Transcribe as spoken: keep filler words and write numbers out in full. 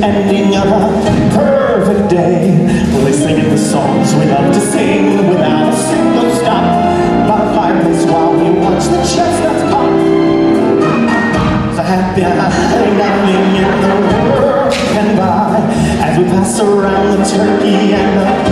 ending of a perfect day. We'll be singing the songs we love to sing without a single stop by the fireplace while we watch the chestnuts pop. So happy nothing in the world can buy as we pass around the turkey and the